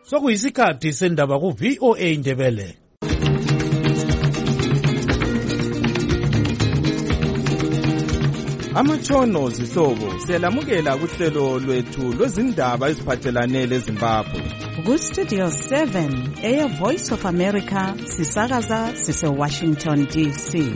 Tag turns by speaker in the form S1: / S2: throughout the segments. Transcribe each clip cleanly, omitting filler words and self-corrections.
S1: sokuyisikhathi sendaba ku-VOA Indebele.
S2: Amatshono zihlobo siyalamukela kuhlelo lwethu lwezindaba eziphathelane leZimbabwe.
S3: Ku-Studio 7 Air Voice of America sisakaza sise-Washington DC.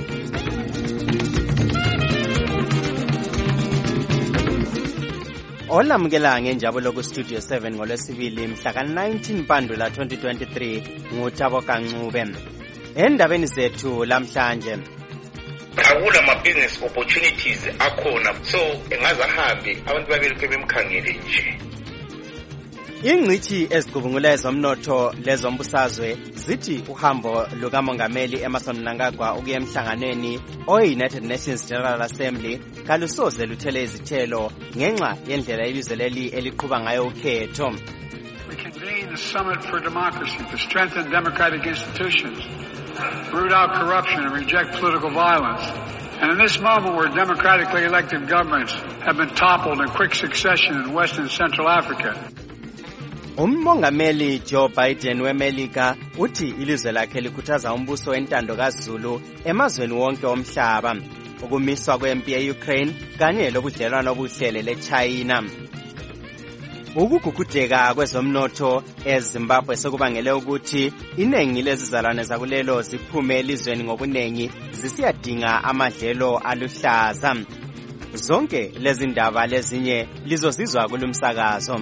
S4: Olamukela ngenjabulo ku-Studio 7 ngolwesibili mhla ka-19 Mpandula 2023 nguThabo Kancube. Endabeni zethu lamhlanje,
S5: akula ma-business opportunities akhona, so engazahambi abantu babelokhu bemkhangele nje.
S4: ingqithi ezicubungula ezomnotho lezombusazwe zithi uhambo lukamongameli Emmerson Mnangagwa ukuya emhlanganweni oyi-United Nations General Assembly kalusoze luthele izithelo ngenxa yendlela ilizwe leli eliqhuba ngayo ukhetho.
S6: We convene the Summit for Democracy to strengthen democratic institutions, root out corruption and reject political violence. And in this moment where democratically elected governments have been toppled in quick succession in West and Central Africa.
S4: Umongameli Joe Biden weMelika uthi ilizwe lakhe likhuthaza umbuso wentando kaZulu emazweni wonke omhlaba, ukumiswa kwempi ye-Ukraine kanye lobudlelwano obuhlele leChina. Ukugugudeka kwezomnotho eZimbabwe sekubangele ukuthi iningi lezizalwane zakulelo ziphume elizweni ngobunengi zisiyadinga amadlelo aluhlaza. Zonke lezi ndaba lezinye lizozizwa kulumsakazo.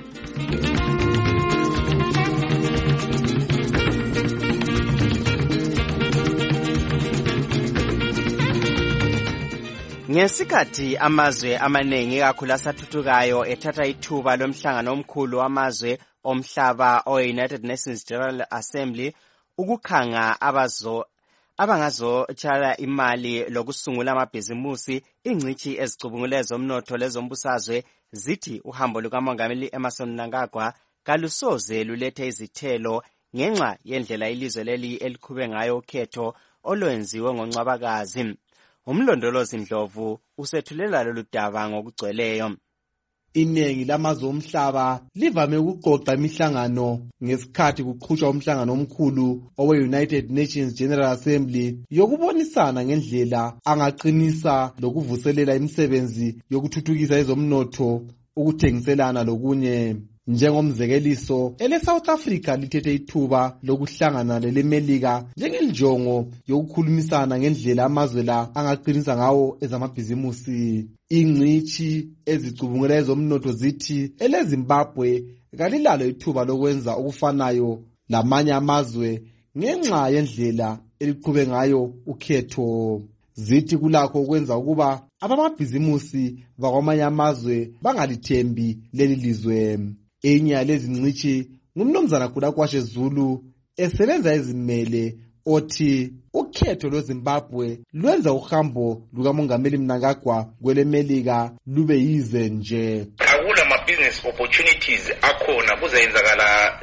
S4: Ngesikhathi amazwe amaningi kakhulu asathuthukayo ethatha ithuba lomhlangano omkhulu wamazwe omhlaba o-United Nations General Assembly ukukhanga abangazotshala imali lokusungula amabhizimusi, ingqithi ezicubungula ezomnotho lezombusazwe zithi uhambo lukamongameli Emmerson Mnangagwa kalusoze lulethe izithelo ngenxa yendlela ilizwe leli eliqhube ngayo ukhetho olwenziwe ngoNcwabakazi. Umlondolozi Ndlovu usethulela lolu daba ngokugcweleyo.
S7: Iningi lamazwe omhlaba livame ukuqoqa imihlangano ngesikhathi kuqhutshwa umhlangano omkhulu owe-United Nations General Assembly yokubonisana ngendlela angaqinisa lokuvuselela imisebenzi yokuthuthukisa ezomnotho, ukuthengiselana lokunye. Njengomzekeliso, ele-South Africa lithethe ithuba lokuhlangana leleMelika njengenjongo yokukhulumisana ngendlela amazwe la angaqinisa ngawo ezamabhizimusi. Ingqithi ezicubungula ezomnotho zithi eleZimbabwe kalilalo ithuba lokwenza okufanayo lamanye amazwe ngenxa yendlela eliqhube ngayo ukhetho. Zithi kulakho ukwenza ukuba abamabhizimusi bakwamanye amazwe bangalithembi leli lizwe. Enye yalezi ngqithi ngumnumzana Gulakwashe Zulu esebenza ezimele othi ukhetho lweZimbabwe lwenza uhambo lukamongameli Mnangagwa kweleMelika lube yize nje.
S5: Akula ma-business opportunities akhona kuzayenzakala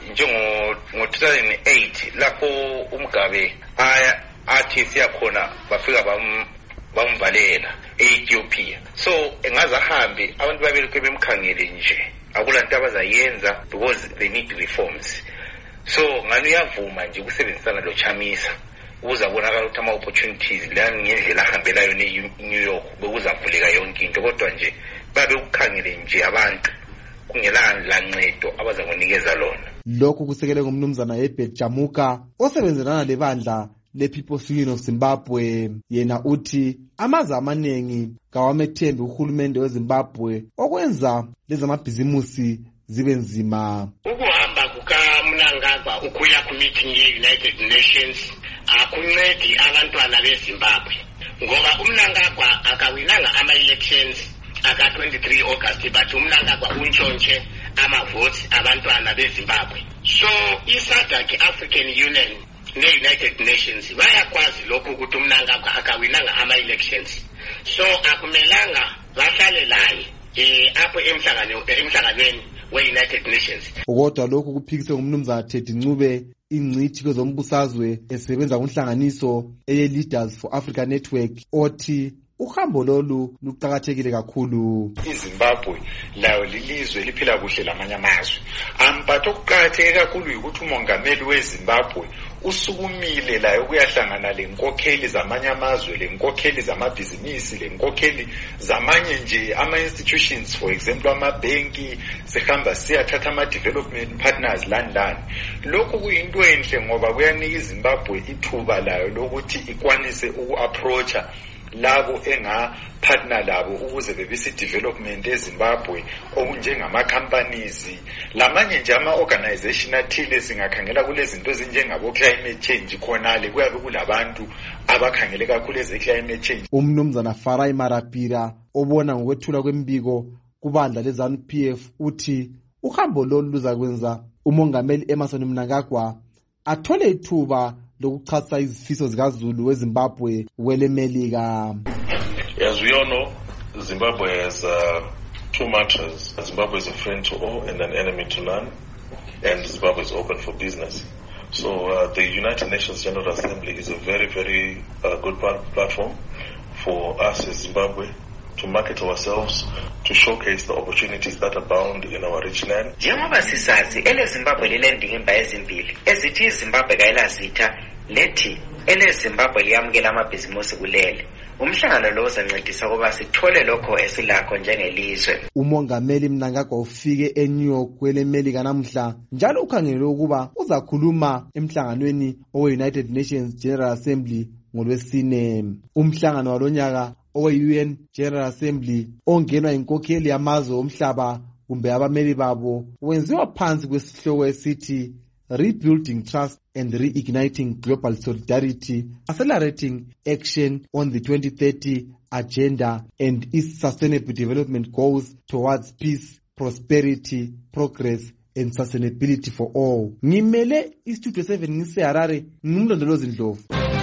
S5: ngo-2008 lapho uMgabe athi siyakhona bafika bamvalela e-Ethiopia. So engazahambi abantu babelokhu bemkhangele nje. Akula nto abazayenza because they need reforms. So ngani uyavuma nje ukusebenzisana loChamisa ukuzabonakala ukuthi ama-opportunities la ngendlela ahambelayo ne-New York bekuzavuleka yonke into, kodwa nje babe ukukhangele nje abantu kungelala ncedo abazakunikeza lona.
S7: Lokhu kusekele ngumnumzana Herbert Jamuka osebenzelana lebandla le-People's Union of Zimbabwe. Yena uthi amazwe amaningi kawamethembi uhulumende weZimbabwe okwenza lezamabhizimusi zibe nzima.
S8: Ukuhamba kukaMnangagwa ukuya ku-meeting ye-United Nations akuncedi abantwana beZimbabwe ngoba uMnangagwa akawinanga ama-elections aka-23 August but uMnangagwa untshontshe ama-votes abantwana beZimbabwe. So i-SADC African Union ne-United Nations bayakwazi lokhu ukuthi uMnangagwa akawinanga ama-elections, so akumelanga bahlale laye apho emhlanganweni we-United Nations.
S7: Kodwa lokhu kuphikiswe ngumnumzana Teddy Ncube, ingqithi kwezombusazwe esebenza kunhlanganiso eye-Leaders for Africa Network, othi uhambo lolu luqakathekile kakhulu.
S9: iZimbabwe layo lilizwe liphila kuhle lamanye amazwe. But okuqakatheke kakhulu ukuthi umongameli weZimbabwe usukumile layo kuyahlangana lenkokheli zamanye amazwe, lenkokheli zamabhizinisi, lenkokheli zamanye nje ama-institutions, for example amabhenki, sihamba siyathatha ama-development partners lani. Lokhu kuyinto enhle ngoba kuyanika iZimbabwe ithuba layo lokuthi ikwanise uku-approacha labo engapartner labo ukuze bebise development eZimbabwe okunjengama-companies lamanye nje ama-organization athile. Singakhangela kulezinto ezinjengabo climate change, khonale kuyabe kulabantu abakhangele kakhulu eze-climate change.
S7: Umnumzana Farai Marapira obona ngokwethula kwembiko kubandla le-ZANU-PF uthi uhambo lolu luzakwenza umongameli Emmerson Mnangagwa athole ithuba lokuchasa izifiso zikaZulu weZimbabwe wele Melika.
S10: As we all know, Zimbabwe has two mantras. Zimbabwe is a friend to all and an enemy to none, and Zimbabwe is open for business. So the United Nations General Assembly is a very, very good platform for us as Zimbabwe to market ourselves, to showcase the opportunities that abound in our rich land.
S11: Njengoba sisazi eleZimbabwe lilendingimba ezimbili ezithi iZimbabwe kayilazitha lethi eleZimbabwe liyamukela amabhizimusi kulele. Umhlangano lo uzancedisa ukuba sithole lokho esilakho njengelizwe.
S7: Umongameli Mnangagwa ufike eNew York kwele Melika namhla njalo ukhangelwe ukuba uzakhuluma emhlanganweni owe-United Nations General Assembly ngoLwesine. Umhlangano walonyaka owe-UN General Assembly ongenwa inkokheli yamazwe omhlaba kumbe abameli babo wenziwa phansi kwesihloko esithi Rebuilding Trust and Reigniting Global Solidarity, Accelerating Action on the 2030 Agenda and its Sustainable Development Goals towards Peace, Prosperity, Progress and Sustainability for All. Ngimele iStudio 7 ngise Harare, ngumlondolozi Ndlovu.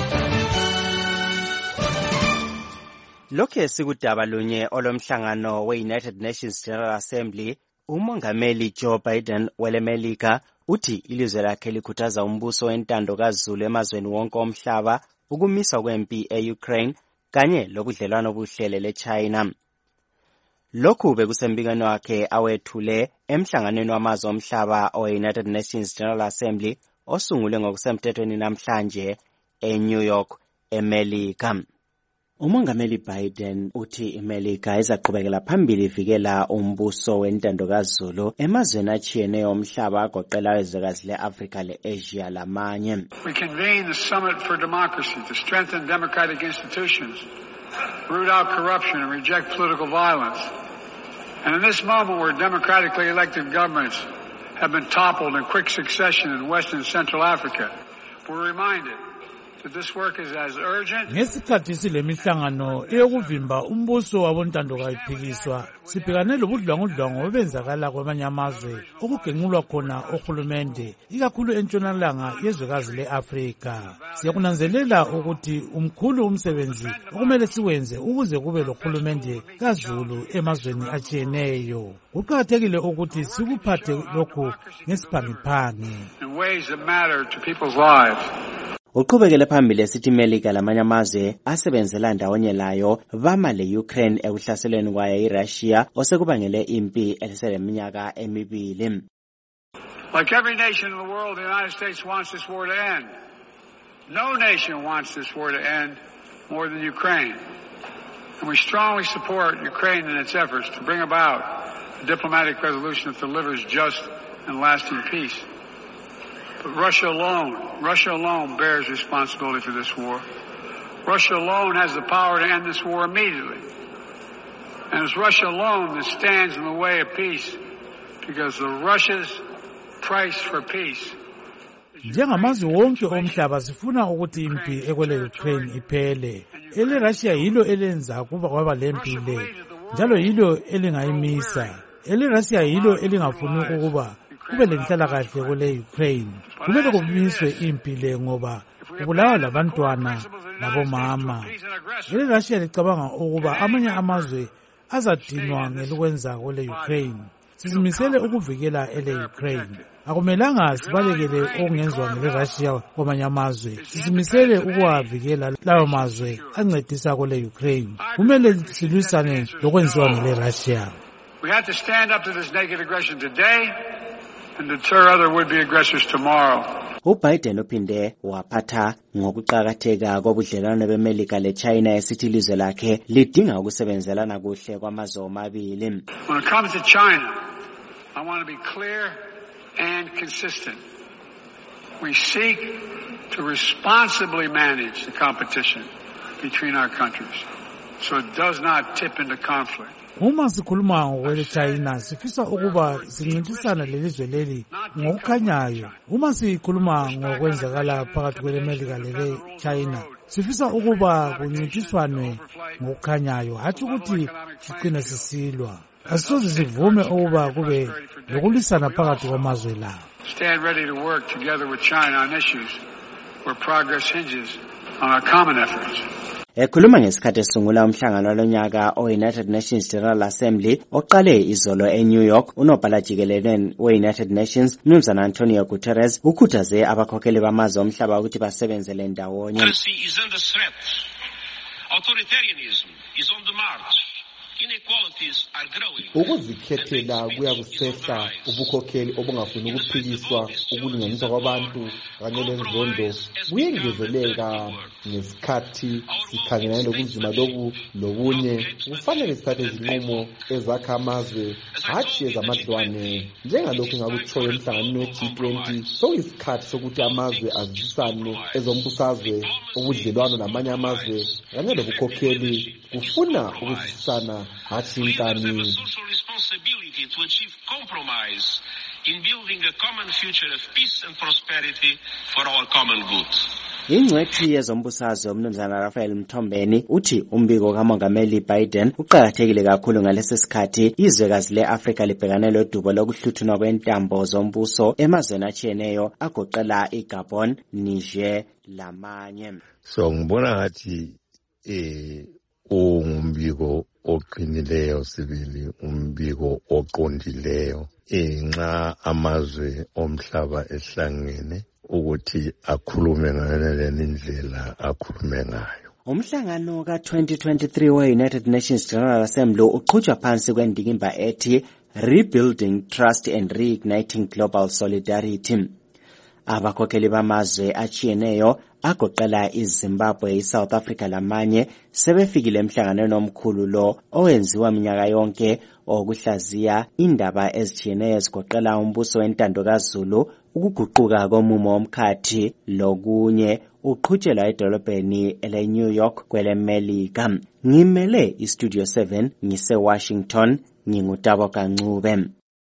S4: Lokhu sikudaba lunye olomhlangano we-United Nations General Assembly, umongameli Joe Biden wele Melika uthi ilizwe lakhe likhuthaza umbuso wentando kaZulu emazweni wonke omhlaba ukumiswa kwempi e-Ukraine kanye lokudlelwano obuhlele leChina. Lokhu bekusembikweni wakhe awethule emhlanganweni wamazwe omhlaba owe-United Nations General Assembly osungulwe ngokusemthethweni namhlanje eNew York, eMelika. Umongameli Biden uthi iMelika izaqhubekela phambili ivikela umbuso wentando kaZulu emazweni atshiyeneyo omhlaba agoqela izwekazi le-Afrika le-Asia lamanye.
S6: We convene the Summit for Democracy to strengthen democratic institutions, root out corruption and reject political violence. And in this moment where democratically elected governments have been toppled in quick succession in West and Central Africa, we're reminded
S1: ngesikhathi silemihlangano eyokuvimba umbuso wabontando kayiphikiswa sibhekane lobudlwangudlwangu obenzakala kwamanye amazwe okugenqulwa khona ohulumende ikakhulu entshonalanga yezwekazi le-Afrika. Siyakunanzelela ukuthi umkhulu umsebenzi okumele siwenze ukuze kube lohulumende kaZulu emazweni atshiyeneyo. Kuqakathekile ukuthi sikuphathe lokhu ngesiphangiphangi.
S4: Uqhubekele phambili esithi iMelika lamanye amazwe asebenzela ndawonye layo bama le-Ukraine ekuhlaselweni kwayo iRussia osekubangele impi eliseleminyaka emibili.
S6: Like every nation in the world, the United States wants this war to end. No nation wants this war to end more than Ukraine. And we strongly support Ukraine in its efforts to bring about a diplomatic resolution that delivers just and lasting peace. But Russia alone bears responsibility for this war. Russia alone has the power to end this war immediately. And it's Russia alone that stands in the way of peace because the Russia's price for peace.
S1: Njengamazwe wonke omhlaba sifuna ukuthi impi ekwele Ukraine iphele. Russia yilo elenza kuba kwaba lempi le. Njalo yilo elingayimisa. Russia yilo elingafuni ukuba kube lenhlalakahle kule Ukraine. Kumele kumiswe impi le ngoba kubulawa labantwana labomama. Russia licabanga ukuba amanye amazwe azadinwa ngelokwenza kule Ukraine. sizimisele ukuvikela ele-Ukraine. Akumelanga sibalekele okungenziwa ngele-Russia kwamanye amazwe. Sizimisele ukuwavikela lawo mazwe ancedisa kule-Ukraine. Kumele silwisane lokwenziwa ngele-Russia.
S6: We have to stand up to this naked aggression today and deter other would-be aggressors tomorrow.
S4: uBiden uphinde waphatha ngokuqakatheka kobudlelwano beMelika leChina esithi ilizwe lakhe lidinga ukusebenzelana kuhle kwamazwe omabili.
S6: When it comes to China, I want to be clear and consistent. We seek to responsibly manage the competition between our countries so it does not tip into conflict.
S1: Uma sikhuluma ngokwele-China sifisa ukuba sincintisana lelizwe leli ngokukhanyayo. Uma sikhuluma ngokwenzakala phakathi kwele-Melika lele-China sifisa ukuba kuncintiswanwe ngokukhanyayo, hatshi ukuthi sigcine sisilwa. Asisoze sivume ukuba kube lokulwisana phakathi kwamazwe la.
S6: Stand ready to work together with China on issues where progress hinges on our common efforts.
S4: Ekhuluma ngesikhathi esungula umhlangano lonyaka o-United Nations General Assembly oqale izolo eNew York, unobhala jikelele we-United Nations Mnumzana Antonio Guterres ukhuthaze abakhokheli bamazwe omhlaba ukuthi basebenzele ndawonye.
S12: Democracy is under threat. Authoritarianism is on the march. Inequalities are growing.
S7: Ukuzikhethela kuyakusehla ubukhokheli obungafuni ukuphikiswa, ukulinganiswa kwabantu kanye lenzondo kuyengezeleka ngesikhathi sikhangelane nobunzima lobu lobunye. Kufanele sithathe izinqumo ezakha amazwe hatshi ezamadlwane. Njengalokhu ngakutshoyo emhlanganweni we-G20, soyisikhathi sokuthi amazwe azisane ezombusazwe, ubudlelwano namanye amazwe kanye lobukhokheli kufuna ukuzisana hatshi inkani.
S12: In building a common future of peace and prosperity for our common good.
S4: Ingcwethi yezombusazwe uMnumzana Raphael Mthombeni uthi umbiko kaMongameli Biden uqakathekile kakhulu ngalesi sikhathi izwekazi le-Afrika libhekane lodubo lokuhluthunwa kwentambo zombuso emazweni atshiyeneyo agoqela iGabon, Niger lamanye.
S13: So ngibona ngathi umbiko oqinileyo sibili, umbiko oqondileyo nxa amazwe omhlaba ehlangene ukuthi akhulume ngayo indlela akhulume ngayo.
S4: Umhlangano ka-2023 we-United Nations General Assembly uqhutshwa phansi kwendikimba ethi Rebuilding Trust and Reigniting Global Solidarity. Abakhokheli bamazwe atshiyeneyo agoqela iZimbabwe, iSouth Africa lamanye sebefikile emhlanganweni omkhulu lo owenziwa minyaka yonke okuhlaziya indaba ezitshiyeneyo ezigoqela umbuso wentando kaZulu, ukuguquka komumo womkhathi lokunye uqhutshelwa edolobheni ele-New York kwele-Melika. Ngimele iStudio 7 ngise-Washington, ngingutabo Kancube.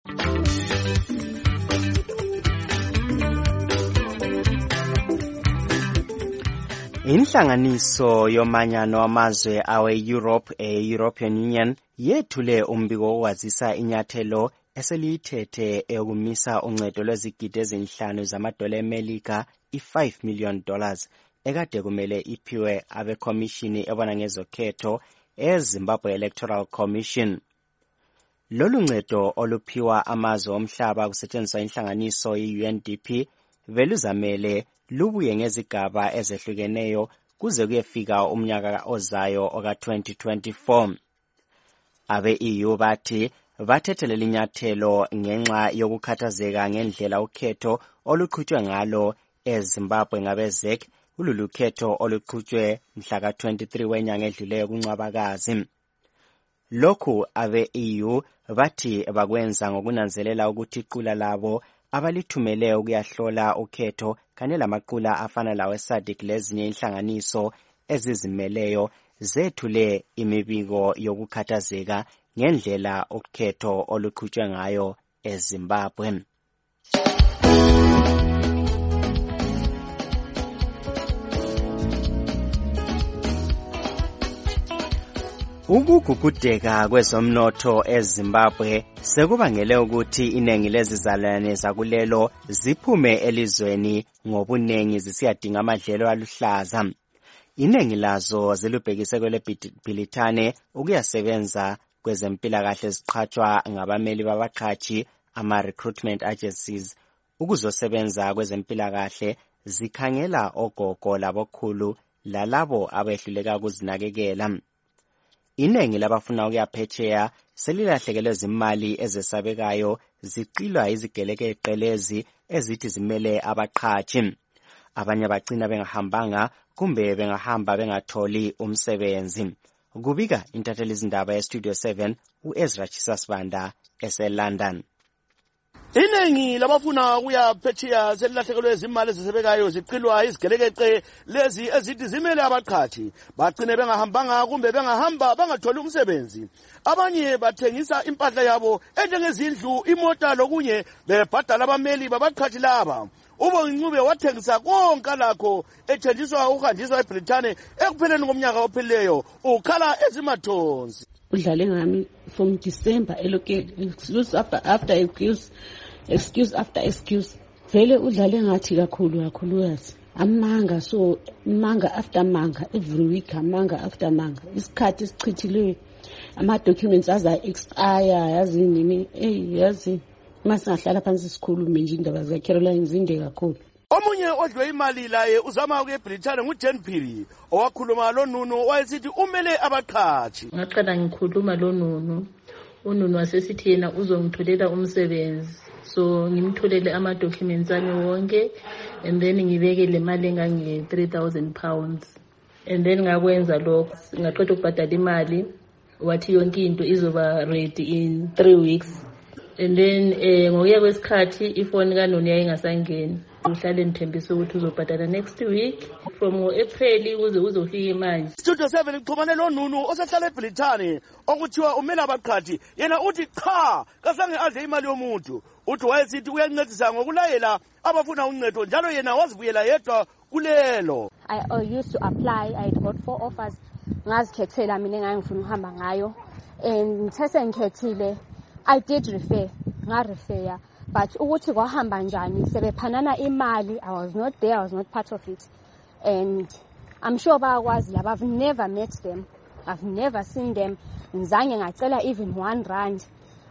S4: Inhlanganiso yomanyano wamazwe awe-Europe e-European Union yethule umbiko wokwazisa inyathelo eseliyithethe eyokumisa uncedo lwezigidi ezinhlanu zamadola eMelika i-$5 million ekade kumele iphiwe abekhomishini ebona ngezokhetho eZimbabwe Electoral Commission. Lolu ncedo oluphiwa amazwe omhlaba kusetshenziswa inhlanganiso i-UNDP beluzamele lubuye ngezigaba ezehlukeneyo kuze kuyefika umnyaka ozayo oka-2024. Abe-EU bathi bathethelela inyathelo ngenxa yokukhathazeka ngendlela ukhetho oluqhutshwe ngalo eZimbabwe ngabe-ZEC, kulolu khetho oluqhutshwe mhla ka-23 wenyanga edluleyo kuNcwabakazi. Lokhu abe-EU bathi bakwenza ngokunanzelela ukuthi iqula labo abalithumele ukuyahlola ukhetho kanye lamaqula afana lawe SADC lezinye inhlanganiso ezizimeleyo zethule imibiko yokukhathazeka ngendlela ukhetho oluqhutshwe ngayo eZimbabwe. Ukugugudeka kwezomnotho eZimbabwe sekubangele ukuthi iningi lezizalwane zakulelo ziphume elizweni ngobunengi zisiyadinga amadlelo aluhlaza. Iningi lazo zilubhekise kwele bhilithane ukuyasebenza kwezempilakahle ziqhatshwa ngabameli babaqhatshi ama-recruitment agencies ukuzosebenza kwezempilakahle zikhangela ogogo labokhulu lalabo abehluleka ukuzinakekela. Iningi labafuna ukuya phetsheya selilahlekelwe zimali ezesabekayo ziqilwa izigelekeqelezi ezithi zimele abaqhatshi. Abanye bagcina bengahambanga kumbe bengahamba bengatholi umsebenzi. Kubika intatheli izindaba yeStudio 7 uEzra Chisasibanda eseLondon.
S14: Iningi labafuna ukuya phetsheya selilahlekelwe izimali ezisebekayo ziqilwa izigelekeqe lezi ezithi zimele abaqhathi bagcine bengahambanga kumbe bengahamba bangatholi umsebenzi. Abanye bathengisa impahla yabo enjengezindlu, imota lokunye bebhadala abameli babaqhathi laba. UBongcube wathengisa konke lakho ethenjiswa ukuhanjiswa eBritane ekupheleni komnyaka ophelileyo ukhala ezimathonsi.
S15: Udlale ngami from December excuse after excuse after excuse. Vele udlale ngathi kakhulukazi. Amanga so manga after manga every week amanga after manga. Isikhathi sichithileyo ama documents aza expire yazi nini yazi masingahlala phansi sikhulume nje indaba za Caroline zinde kakhulu.
S14: Omunye odlwe imali laye uzama ukuya eBritane nguJen Phiri owakhuluma loNunu wayesithi umele abaqhathi.
S16: Ngaqala ngikhuluma loNunu. UNunu wasesithi yena uzongitholela umsebenzi. So ngimtholele ama documents ami wonke and then ngibeke le mali engange 3,000 pounds. And then ngakwenza lokho ngaqeda ukubhadala imali wathi yonke into izoba ready in 3 weeks. And then ngokuya kwesikhathi ifoni kaNunu yayingasangeni. Uhlale nithembisa ukuthi uzobhadala next week from April kuze uzofika manje.
S14: Studio 7 ixhumane loNunu osehlala eBritane okuthiwa umele abaqhathi yena uthi cha kasange adle imali yomuntu. Uthi wayesithi uyancedisa ngokulayela abafuna uncedo njalo yena wazibuyela yedwa kulelo.
S17: I used to apply. I got 4 offers. Ngazikhethela mina engangifuna ukuhamba ngayo and ngithese I did refer. Ngarefer. But ukuthi kwahamba njani sebephanana imali, I was not there, I was not part of it. And I'm sure bayakwazi laba. I've never met them, I've never seen them. Ngizange ngacela even 1 rand.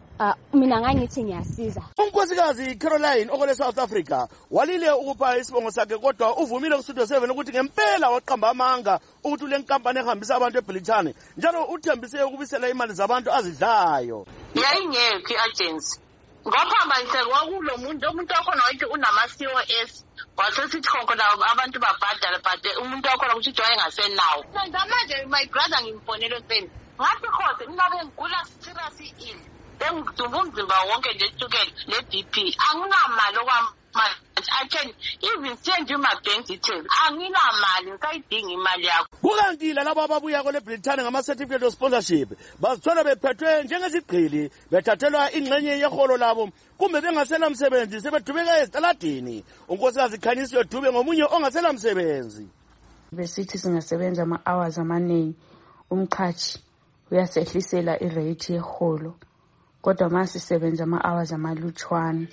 S17: Mina ngangithi ngiyasiza.
S14: Unkosikazi Caroline okole South Africa walile ukupha isibongo sakhe kodwa uvumile kuStudio 7 ukuthi ngempela waqamba amanga ukuthi le nkampani ehambisa abantu eBritane njalo uthembise ukubisela imali zabantu azidlayo.
S18: Yayingekho iagency. Ngophamba nje kwakulo umuntu wakhona wathi unama COS wasesithi khona abantu babhadala but umuntu wakhona ukuthi joye ngasenawo. Manje my brother ngimfonela useni. Ngathi khose ngabe ngigula serious ill. Engidumba umzimba wonke nje ethukele le BP. Anginamali okwamanje. I can even send you my bank details. Anginamali ngisayidinga imali yakho.
S14: Kukanti laba ababuya kule Britain ngama certificate of sponsorship bazithola bephethwe njengezigqili bethathelwa ingxenye yeholo labo kumbe bengasela umsebenzi sebedubeka ezitaladini. Unkosikazi Khanyisiwe Dube ngomunye ongasela umsebenzi.
S15: Besithi singasebenza ama hours amaningi umqhathi uyasehlisela irate yeholo. Kodwa masisebenza ama hours amalutshwana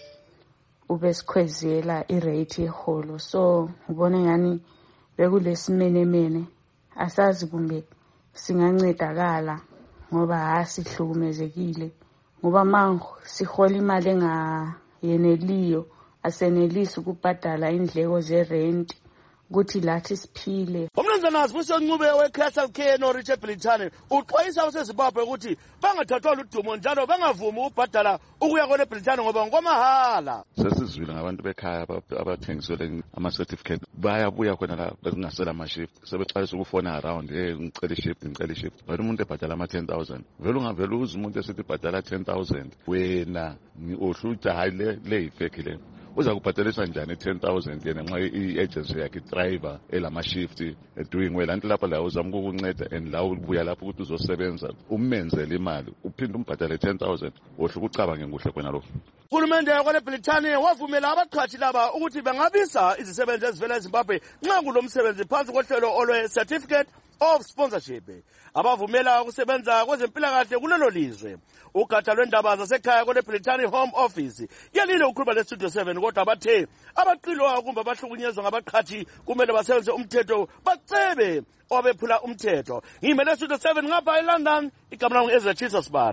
S15: ubesikhwezela irate yeholo. So ubone ngani bekulesimene asazi kumbe singancedakala ngoba hasihlukumezekile ngoba manje sihola imali engayeneliyo asenelisi ukubhadala indleko zerent ukuthi lathi siphile.
S14: Umnumzana Sibusiso Ncube weCastle Care noRiche Britain uxwayisa useZimbabwe ukuthi bangathathwa ludumo njalo bangavumi ukubhadala ukuya kule Britain ngoba ngomahhala.
S19: Sesizwile ngabantu bekhaya abathengisele ama certificate bayabuya khona la bezingasela ama shift sebexayisa ukufona around ngicela shift but umuntu ebhadala ama 10,000 vele ungavela uze umuntu esithi bhadala 10,000 wena ohluta hayi le ifake le uza kubhadalisa njani 10,000 yena nxa i-agency yakhe driver elama shift doing well anti lapha la uzama ukukunceda and la ubuya lapho ukuthi uzosebenza umenzele imali uphinde umbhadale 10,000 ohluka ucabange nguhle khona lo.
S14: Uhulumende yakole Britain wavumela abaqhathi laba ukuthi bangabisa izisebenzi ezivela eZimbabwe nxa kulomsebenzi phansi kohlelo olwe certificate of Sponsorship abavumela ukusebenza kwezempilakahle kulelo lizwe. Ugatsha lwendaba zasekhaya kwe-Military Home Office yalile ukhuluma le-Studio 7 kodwa bathe abaqilwa kumbe abahlukunyezwa ngabaqhathi kumele basebenze umthetho bacebe obephula umthetho. Ngimele le-Studio 7 ngapha eLondon, igama lami Ezra Jesus Bana.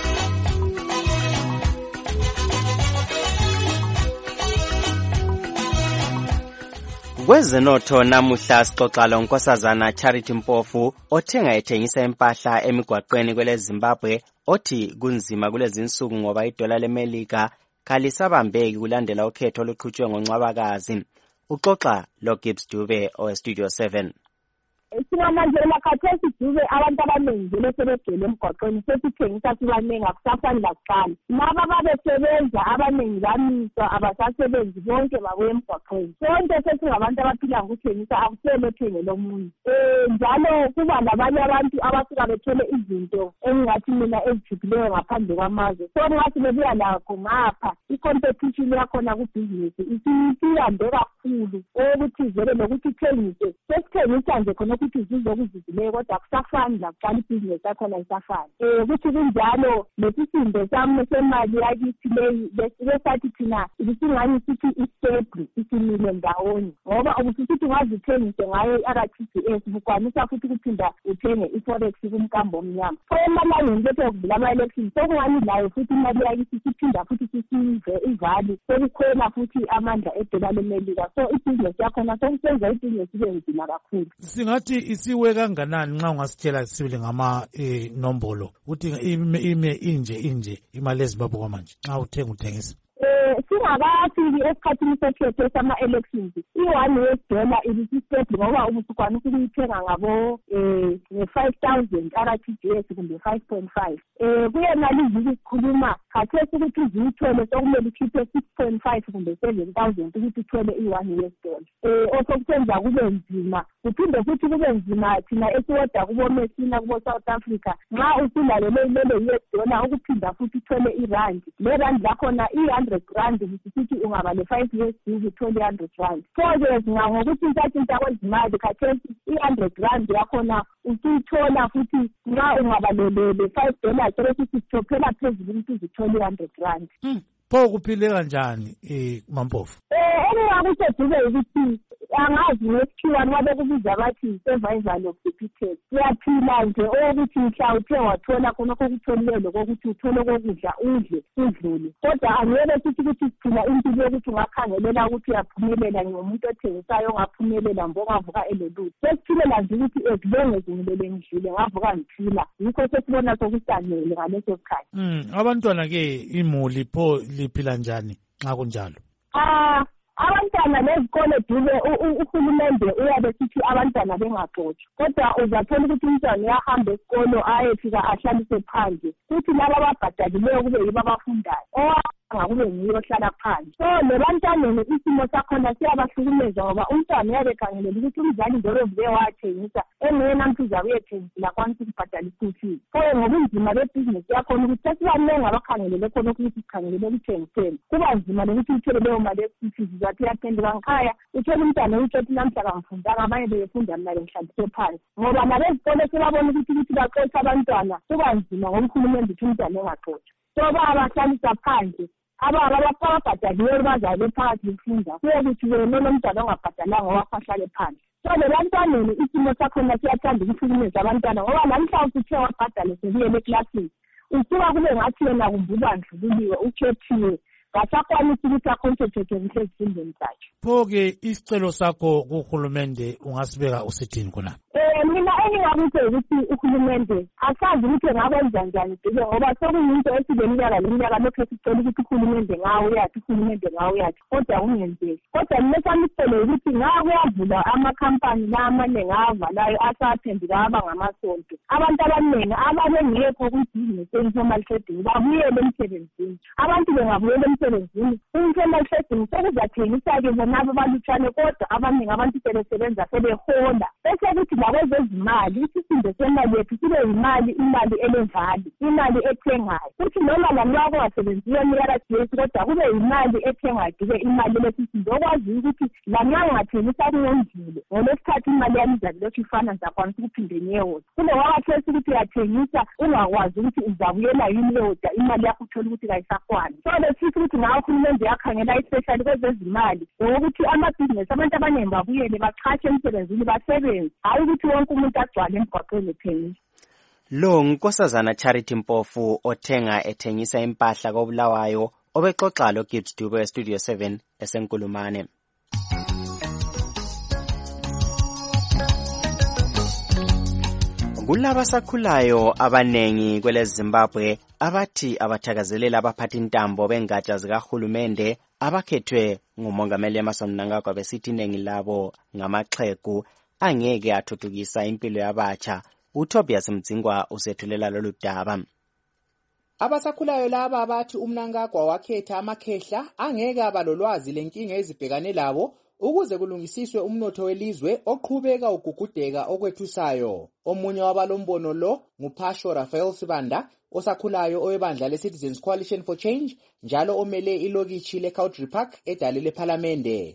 S4: Kwezenotho namuhla sixoxa lonkosazana Charity Mpofu othenga ethengisa impahla emigwaqweni kwele Zimbabwe othi kunzima kulezi insuku ngoba idola leMelika kalisabambeki kulandela ukhetho oluqhutshwe ngoNcwabakazi. Uxoxa lo Gibbs Dube oweStudio 7.
S20: Sinamanje lakhathesi Dube abantu abaningi lesebegcwele emgwaqweni sesithengisa sibanengi akusafani lakuqala. Laba babesebenza abaningi bamiswa abasasebenzi bonke babuye emgwaqweni. Sonke sesingabantu abaphila ngokuthengisa akusele ethengele omunye. Njalo kuba labanye abantu abasuka bethole izinto engathi mina ezijiphileyo ngaphandle kwamazwe. So ngathi bebuya lakho ngapha i-competition yakhona kubhizinisi isiyande kakhulu ukuthi vele lokuthi ithengise sesithengisa nje khona ukuthi izizokuzizileko kodwa akusafani lakuqala ibhizinisi yakhona isafani. Ukuthi kunjalo lesisindo sami semali yakithi lesathi thina isingani sithi istable isimile ndawonye ngoba ubusithi ungazithengise ngayo i-RTGS bukwanisa futhi kuphinda uthenge i-forex kumkambo omnyama. Emalangeni lethu okuvula ama-elections sokungani layo futhi imali yakithi siphinda futhi sisive ivali sekukhwela futhi amandla edola leMelika. So ibhizinisi yakhona sokusenza ibhizinisi ibe nzima kakhulu.
S1: Singathi isiwe kanganani nxa ungasitshela sibili ngama nombolo ukuthi ime inje imali eZimbabwe kwamanje nxa uthengisa?
S20: Singakafiki esikhathini sekhetho sama-elections i-1 US dollar ibisistable ngoba ubusukwanisa ukuyithenga ngabo nge-5,000 RTGS kumbe 5.5. Kuyemali iziki sikhuluma khathesi ukuthi uziyithole sokumele ukhiphe 6.5 kumbe 7,000 ukuthi uthole i-1 US dollar. Osokuthenza kube nzima kuphinde futhi kube nzima thina esiwoda kubomesina kubo South Africa nxa usulalo lelo US dollar ukuphinda futhi uthole irandi. Le randi lakhona i-100 rand sithi ungaba le-5 years uthole 100 rand. So-ke ngokuthi intshathintsha kwezimali khathesi i-100 rand yakhona usuyithola futhi nxa ungaba le-5 dollars ukuthi sithophela phezulu ukuthi uzithole 100 rand.
S1: Pho kuphile kanjani Mampofu?
S20: Engingakusedube ukuthi angazi ngesikhiwa nxa bekubiza bathi survival of the fittest. Siyaphila nje okuthi mhla uthe wathola khonokho okutholile lokuthi uthole kokudla udle udlule. Kodwa angeke sithi ukuthi siphila impilo yokuthi ungakhangelela ukuthi uyaphumelela ngomuntu othengisayo ongaphumelela mbokavuka eloluthi. Sesiphilela nje ukuthi ezilonge zingilele ngidlile ngavuka ngiphila. Yikho sesibona sokusanele ngaleso sikhathi.
S1: Abantwana-ke imuli pho liphila njani nxa kunjalo?
S20: Abantwana nezikole Dube uhulumende uyabe sithi abantwana bengaxotshwa kodwa uzathola ukuthi umntwana uyahamba esikolo ayefika ahlalise phandle futhi laba ababhadalileyo kube yibo abafundayo kube ngiyo ohlala phansi. So lebantwaneni isimo sakhona siyabahlukumeza ngoba umntwana uyabe ekhangelela ukuthi umzali njalo uvuke wathengisa engiyena mntu uzabe uyethengisa kwanisa ukubhadala isikuthi. So ngobunzima bebhizinisi yakhona ukuthi sesibanengi abakhangelele khona ukuthi sikhangelele ukuthengiseni kuba nzima lokuthi uthole leyo mali esikuthi zathi uyaphenduka ngikhaya uthole umntwana utshothi namhla kamfundanga abanye befunda mina bengihlaliswe phansi ngoba nabezikole sebabona ukuthi baxotsha abantwana kuba nzima ngoba uhulumende uthi umntwana engaxotshwa. So babahlalisa phandle ababhadaliweyo bazabe phakathi befunda kuyokuthi wena nomntwana ongabhadalanga owakhahlale phansi. So lebantwaneni isimo sakhona siyathanda ukuhlukumeza abantwana ngoba namhla usuthe wabhadale sekuyele eklasini usuka kube ngathi yena kumbuka ndluliwe ukhethiwe kasakwanisa ukuthi akhonsentrate kuhle ezifundweni zakhe.
S1: Pho-ke isicelo sakho kuhulumende ungasibeka usithini khona?
S20: Mina engingakuthe ukuthi uhulumende asazi ukuthi engakwenza njani Dube ngoba sokuyinto esibeliminyaka leminyaka lokhu sicela ukuthi uhulumende ngawo uyathi kodwa kungenzeki. Kodwa mina sami sicele ukuthi kuyavula amakhampani la amanengi avalayo asaphenduka aba ngamasonto. Abantu abaningi ababengekho kwibhizinisi informal trading babuyele emsebenzini. Abantu bengabuyela emsebenzini informal trading sekuzathengisa-ke bonabo balutshane kodwa abaningi abantu sebesebenza sebehola bese kuthi lakwezezimali isisindo semali yethu sibe imali elevali, imali ethengayo. Futhi noma lamlako wasebenziyo eMRDS kodwa kube imali ethengayo kube imali lesisindo okwazi ukuthi lamla ngathengisa kungondlile ngolesithathu imali yami izalokhu ifana zakwanisa ukuphinde nyewoda. Kule wakathetha ukuthi uyathengisa ungakwazi ukuthi uzabuyela yini leyoda imali yakho uthola ukuthi kayisafani. So lesithi ukuthi nawe uhulumende yakhangela especially kwezezimali ukuthi amabhizinesi abantu abaningi babuyele baqhatshe emsebenzini basebenze, hayi ukuthi wonke umuntu agcwale emgwaqweni ethengisa.
S4: Lo ngunkosazana Charity Mpofu ethengisa impahla koBulawayo obexoxa lo Gibbs Dube Studio 7 esenkulumane. Kulaba sakhulayo abanengi kwele Zimbabwe abathi abathakazelela abaphathi intambo bengatsha zikahulumende abakhethwe ngumongameli Emmerson Mnangagwa besithi iningi labo ngamaxhegu angeke athuthukisa impilo yabatsha. uTobias Mdzingwa usethulela lolu daba.
S21: Abasakhulayo laba abathi uMnangagwa wakhetha amakhehla angeke abalolwazi lenkinga ezibhekane labo ukuze kulungisiswe umnotho welizwe oqhubeka ugugudeka okwethusayo. Omunye wabalombono lo nguPasho Raphael Sibanda osakhulayo owebandla leCitizens Coalition for Change njalo omele ilokishi leCountry Park edale lePhalamende.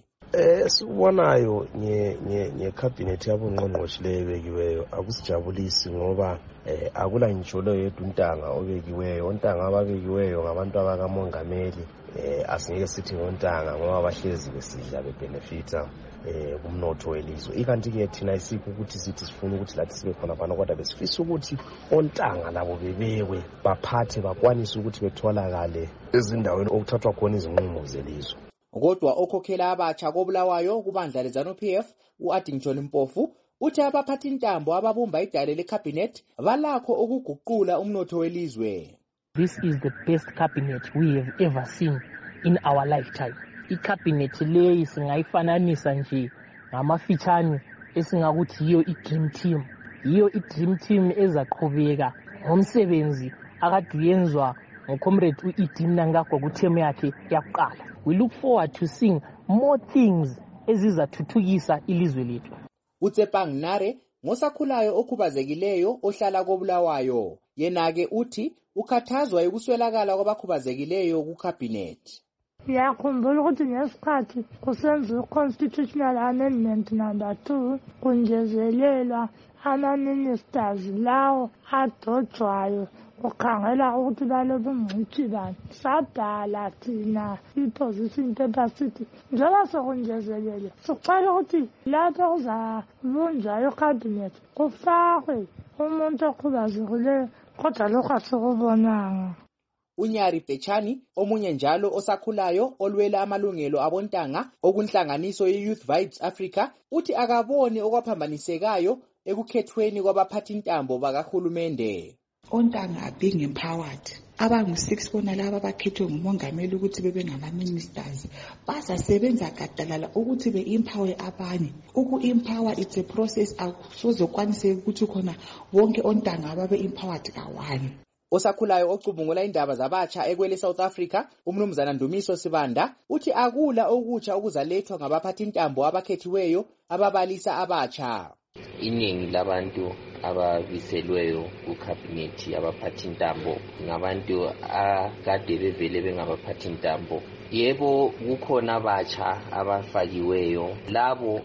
S22: Sikubonayo ngecabinet yabongqongqoshi lebekiweyo akusijabulisi ngoba akula ngitsholo yedwa untanga obekiweyo. Ontanga ababekiweyo ngabantu abakamongameli asingeke sithi ngontanga ngoba bahlezi besidla bebenefita kumnotho welizwe. Ikanti-ke thina isikho ukuthi sithi sifuna ukuthi lathi sibe khona phana kodwa besifisa ukuthi ontanga labo bebekwe baphathe bakwanise ukuthi betholakale ezindaweni okuthathwa khona izinqumo zelizwe.
S21: Kodwa okhokhela abatsha koBulawayo kubandla leZANU-PF uAddington Mpofu uthi abaphathi intambo ababumba idale lecabinet balakho ukuguqula umnotho welizwe.
S23: This is the best cabinet we have ever seen in our lifetime. Icabinet leyi singayifananisa nje ngamafitshane esingakuthi yiyo i-dream team. Yiyo i-dream team ezaqhubeka ngomsebenzi akade yenzwa ngocomrade uED Mnangagwa kutheme yakhe yakuqala. We look forward to seeing more things ezizathuthukisa ilizwe lethu.
S21: uTsepang Nare ngosakhulayo okhubazekileyo ohlala koBulawayo. Yena-ke uthi ukhathazwa ukuswelakala kwabakhubazekileyo kucabinet.
S24: Ngiyakhumbula ukuthi ngesikhathi kusenziwa i-constitutional amendment number 2 kunjezelelwa ama-ministers lawo adojwayo ukhangela ukuthi balobu ngcitshi bani. Sabhala thina i-position paper sithi njengoba sekunjezelele sicela ukuthi lapho kuzabunjwa icabinet kufakwe umuntu okhubazekileyo kodwa lokhu asikubonanga.
S21: uNyari Bechani omunye njalo osakhulayo olwela amalungelo abontanga okunhlanganiso ye-Youth Vibes Africa uthi akaboni okwaphambanisekayo ekukhethweni kwabaphathi intambo bakahulumende.
S25: Ontanga are being empowered. Abangu-6 bona laba abakhethwe ngumongameli ukuthi bebe ngama-ministers bazasebenza gadalala ukuthi be-empower abanye. Uku-empower it's a process akuzokwanise ukuthi khona wonke ontanga ababe-empowered kawani.
S21: Osakhulayo ocubungula indaba zabatsha ekwele South Africa umnumzana Ndumiso Sibanda uthi akula okutsha okuzalethwa ngabaphathi intambo abakhethiweyo ababalisa abatsha.
S26: Iningi labantu ababiselweyo kucabinet abaphathi intambo ngabantu akade bevele bengabaphathi intambo. Yebo kukhona abatsha abafakiweyo labo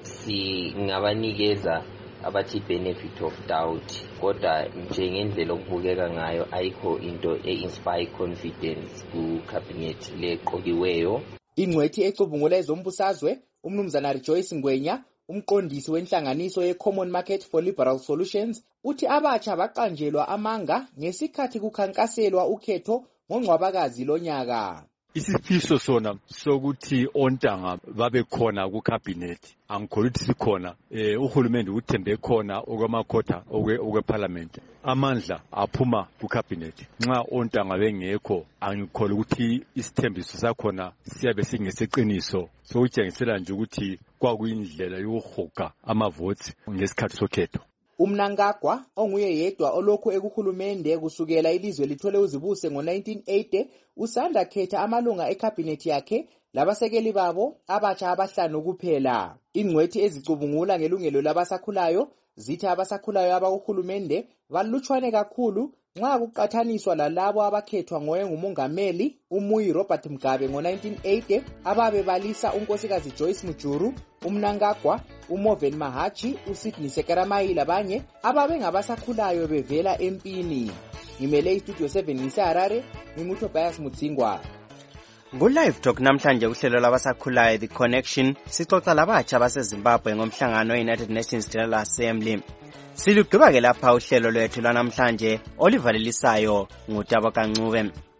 S26: singabanikeza abathi benefit of doubt kodwa njengendlela okubukeka ngayo ayikho into e-inspire confidence ku-cabinet leqokiweyo.
S21: Ingcwethi ecubungula ezombusazwe umnumzana Rejoice Ngwenya umqondisi wenhlanganiso ye-Common Market for Liberal Solutions uthi abatsha baqanjelwa amanga ngesikhathi kukhankaselwa ukhetho ngoNgcwabakazi lonyaka.
S27: Isifiso sona sokuthi ontanga babe khona kucabinet angikholwa ukuthi sikhona. Uhulumende uthembe khona okwamakhotha okweparliament amandla aphuma kucabinet. Nxa ontanga bengekho angikholwa ukuthi isithembiso sakhona siyabe singeseqiniso sokutshengisela nje ukuthi kwakuyindlela yokuhoga amavotes ngesikhathi sokhetho.
S21: uMnangagwa onguye yedwa olokhu ekuhulumende kusukela ilizwe lithole uzibuse ngo-1980 usanda khetha amalunga ecabinet yakhe labasekeli babo abatsha abahlanu kuphela. Ingcwethi ezicubungula ngelungelo labasakhulayo zithi abasakhulayo abakuhulumende balutshwane kakhulu nxa kuqathaniswa lalabo abakhethwa ngoyengumongameli uMuyi Robert Mugabe ngo-1980 ababebalisa unkosikazi Joyce Mujuru, uMnangagwa, uMoven Mahachi, uSydney Sekeramai labanye ababengabasakhulayo bevela empini. Ngimele istudio 7 ngiseHarare, nginguTobias Mutsingwa.
S4: Ku-Live Talk namhlanje uhlelo labasakhulayo The Connection sixoxa labatsha baseZimbabwe ngomhlangano we-United Nations General Assembly. Silugqiba ke lapha uhlelo lwethu lwanamhlanje olivalelisayo nguTabo Kancube.